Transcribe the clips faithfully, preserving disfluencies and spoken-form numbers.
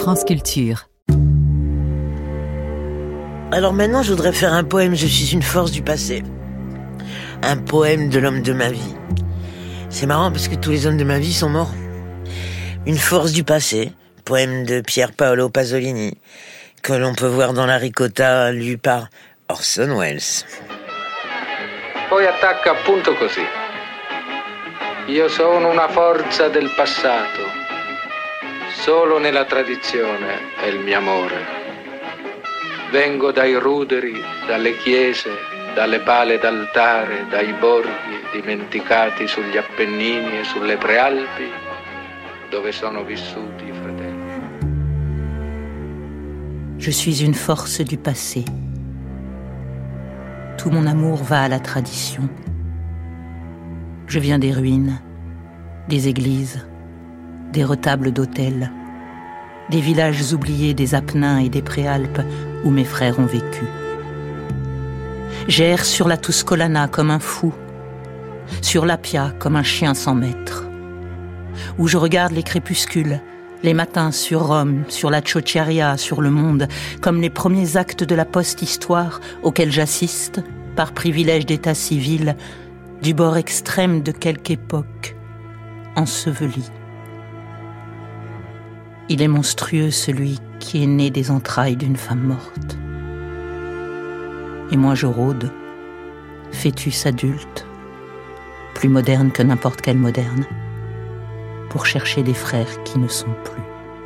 France Culture. Alors maintenant, je voudrais faire un poème « Je suis une force du passé ». Un poème de l'homme de ma vie. C'est marrant parce que tous les hommes de ma vie sont morts. Une force du passé, poème de Pier Paolo Pasolini, que l'on peut voir dans La Ricotta, lu par Orson Welles. Poi attacca appunto così. Io sono una forza del passato. Solo nella tradizione è il mio amore. Vengo dai ruderi, dalle chiese, dalle pale d'altare, dai borghi dimenticati sugli Appennini e sulle Prealpi, dove sono vissuti i fratelli. Je suis une force du passé. Tout mon amour va à la tradition. Je viens des ruines, des églises, des retables d'hôtels, des villages oubliés des Apennins et des Préalpes où mes frères ont vécu. J'erre sur la Tuscolana comme un fou, sur l'Appia comme un chien sans maître, où je regarde les crépuscules, les matins sur Rome, sur la Ciociaria, sur le monde, comme les premiers actes de la post-histoire auxquels j'assiste, par privilège d'état civil, du bord extrême de quelque époque, enseveli. Il est monstrueux celui qui est né des entrailles d'une femme morte. Et moi je rôde, fœtus adulte, plus moderne que n'importe quel moderne, pour chercher des frères qui ne sont plus.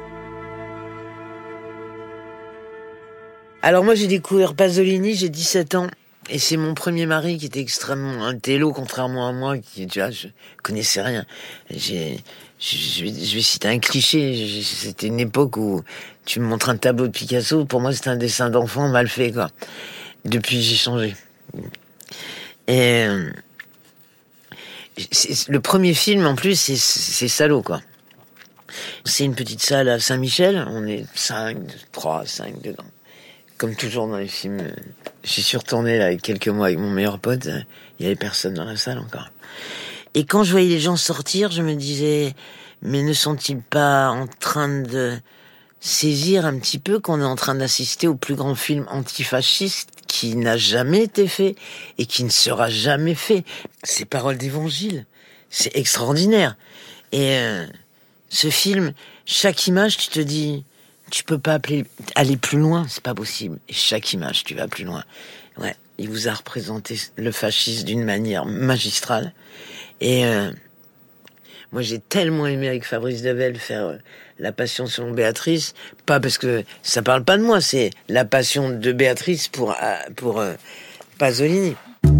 Alors moi j'ai découvert Pasolini, j'ai dix-sept ans, et c'est mon premier mari qui était extrêmement intello, contrairement à moi, qui, tu vois, je connaissais rien. J'ai, je, je, vais, je vais citer un cliché, c'était une époque où tu me montres un tableau de Picasso, pour moi c'était un dessin d'enfant mal fait, quoi. Depuis j'ai changé. Et euh, c'est, le premier film en plus c'est, c'est salaud, quoi. C'est une petite salle à Saint-Michel, on est cinq, trois, cinq dedans. Comme toujours dans les films, j'y suis retourné là avec quelques mois avec mon meilleur pote, il y avait personne dans la salle encore. Et quand je voyais les gens sortir, je me disais, mais ne sont-ils pas en train de saisir un petit peu qu'on est en train d'assister au plus grand film antifasciste qui n'a jamais été fait et qui ne sera jamais fait. C'est paroles d'évangile, c'est extraordinaire. Et euh, ce film, chaque image, tu te dis, tu peux pas appeler, aller plus loin, c'est pas possible. Et chaque image, tu vas plus loin. Ouais, il vous a représenté le fascisme d'une manière magistrale. Et euh, moi, j'ai tellement aimé avec Fabrice Devel faire euh, La Passion selon Béatrice, pas parce que ça parle pas de moi, c'est la passion de Béatrice pour euh, pour euh, Pasolini.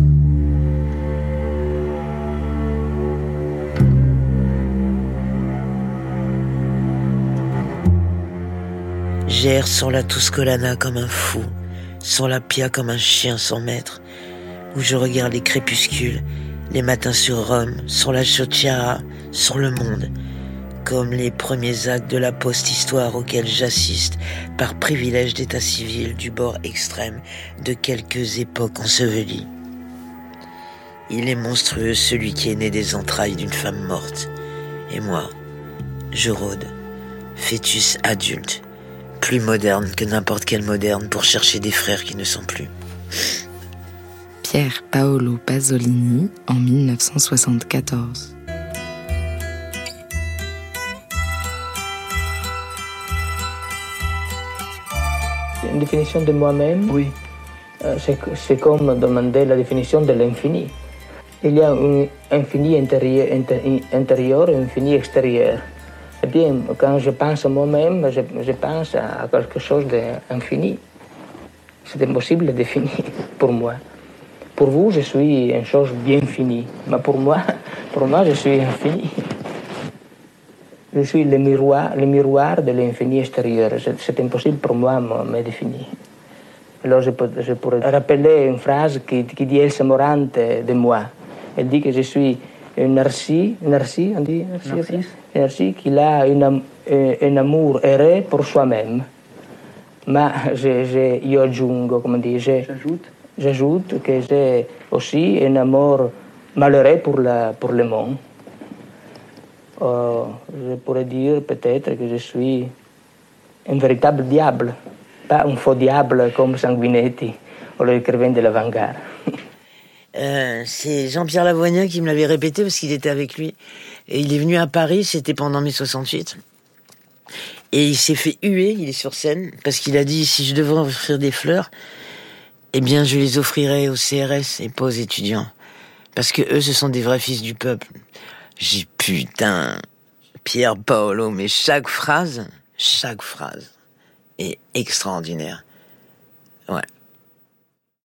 J'erre sur la Tuscolana comme un fou, sur l'Appia comme un chien sans maître, où je regarde les crépuscules, les matins sur Rome, sur la Ciociaria, sur le monde, comme les premiers actes de la post-histoire auxquels j'assiste par privilège d'état civil du bord extrême de quelques époques ensevelies. Il est monstrueux celui qui est né des entrailles d'une femme morte, et moi, je rôde, fœtus adulte, plus moderne que n'importe quel moderne pour chercher des frères qui ne sont plus. Pier Paolo Pasolini en dix-neuf cent soixante-quatorze. Une définition de moi-même, oui. C'est, c'est comme demander la définition de l'infini. Il y a un infini intérieur, inter, intérieur et un infini extérieur. Eh bien, quand je pense à moi-même, je, je pense à quelque chose d'infini. C'est impossible de définir pour moi. Pour vous, je suis une chose bien finie. Mais pour moi, pour moi, je suis infini. Je suis le miroir, le miroir de l'infini extérieur. C'est, c'est impossible pour moi de me définir. Alors je, peux, je pourrais rappeler une phrase qui, qui dit Elsa Morante de moi. Elle dit que je suis un narcisse, narcisse, on dit narcisse, un narcisse qui a une, un amour erré pour soi-même. Mais je, je, io aggiungo, come dire, je, j'ajoute. j'ajoute que j'ai aussi un amour malheureux pour, la, pour le monde. Euh, je pourrais dire peut-être que je suis un véritable diable, pas un faux diable comme Sanguinetti ou l'écrivain de l'avant-garde. Euh, c'est Jean-Pierre Lavoignat qui me l'avait répété parce qu'il était avec lui. Et il est venu à Paris, c'était pendant mai soixante-huit. Et il s'est fait huer, il est sur scène, parce qu'il a dit, si je devais offrir des fleurs, eh bien je les offrirais aux C R S et pas aux étudiants. Parce que eux, ce sont des vrais fils du peuple. J'ai dit, putain, Pier Paolo, mais chaque phrase, chaque phrase est extraordinaire. Ouais.